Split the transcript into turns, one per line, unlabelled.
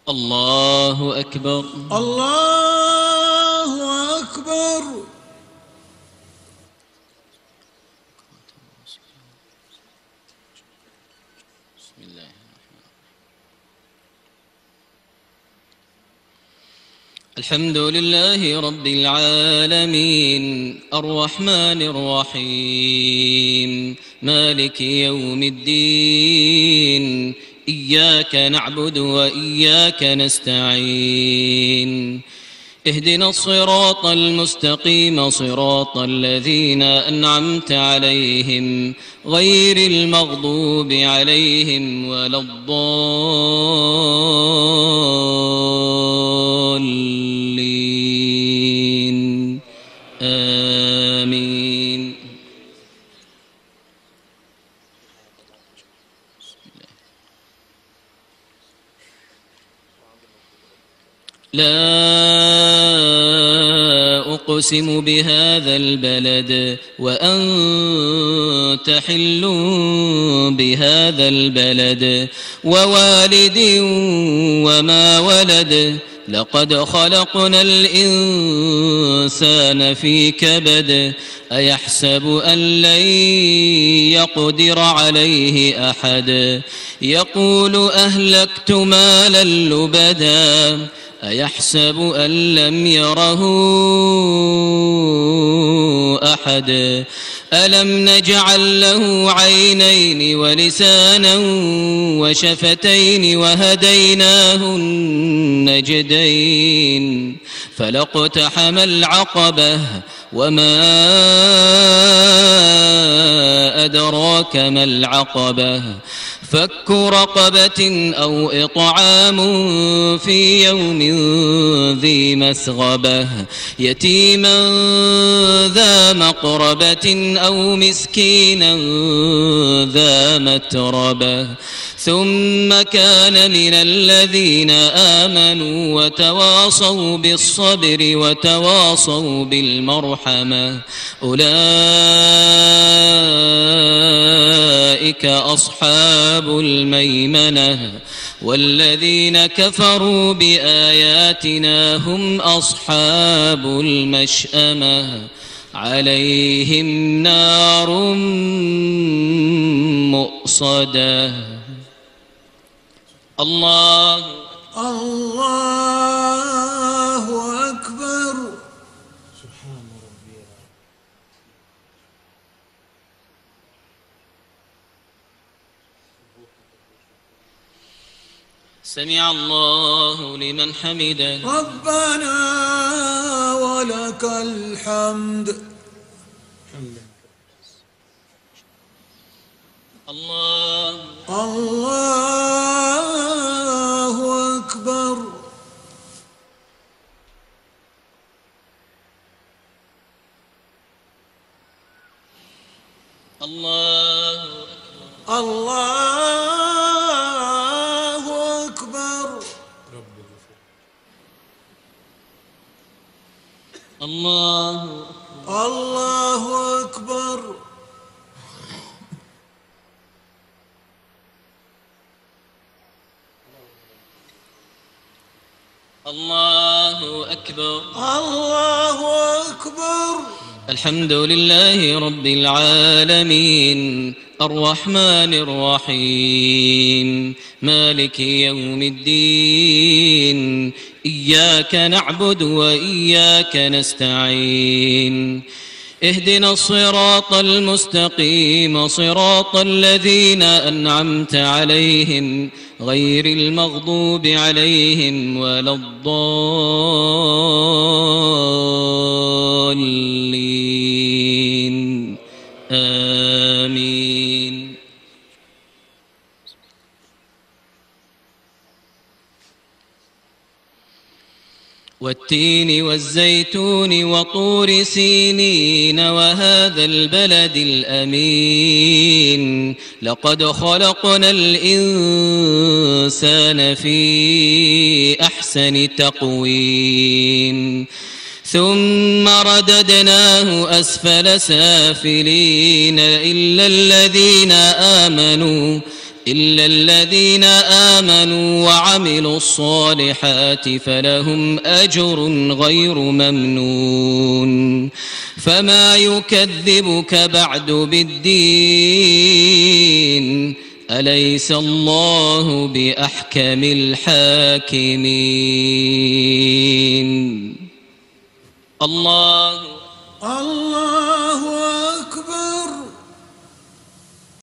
الله أكبر.
الله أكبر.
الحمد لله رب العالمين الرحمن الرحيم مالك يوم الدين إياك نعبد وإياك نستعين اهدنا الصراط المستقيم صراط الذين أنعمت عليهم غير المغضوب عليهم ولا الضالين آمين. لا أقسم بهذا البلد وأنت حل بهذا البلد ووالد وما ولد لقد خلقنا الإنسان في كبد أيحسب أن لن يقدر عليه أحد يقول أهلكت مالا لبدا أيحسب أن لم يره أحد ألم نجعل له عينين ولسانا وشفتين وهديناه النجدين فلاقتحم العقبة وما أدراك ما العقبة فك رقبة أو إطعام في يوم ذي مسغبة يتيما ذا مقربة أو مسكينا ذا متربة ثم كان من الذين آمنوا وتواصوا بالصبر وتواصوا بالمرحمة أولئك أصحاب الميمنة والذين كفروا بآياتنا هم أصحاب المشأمة عليهم نار مؤصدة. الله
أكبر. سبحان ربي.
سمع الله لمن حمده.
ربنا ولك الحمد.
الله
أكبر.
الله
أكبر.
الله
أكبر.
الله أكبر.
الله أكبر.
الحمد لله رب العالمين الرحمن الرحيم مالك يوم الدين إياك نعبد وإياك نستعين اهدنا الصراط المستقيم صراط الذين أنعمت عليهم غير المغضوب عليهم ولا الضالين آمين. والتين والزيتون وطور سينين وهذا البلد الأمين لقد خلقنا الإنسان في أحسن تقويم ثم رددناه أسفل سافلين إلا الذين آمنوا وعملوا الصالحات فلهم أجر غير ممنون فما يكذبك بعد بالدين أليس الله بأحكم الحاكمين الله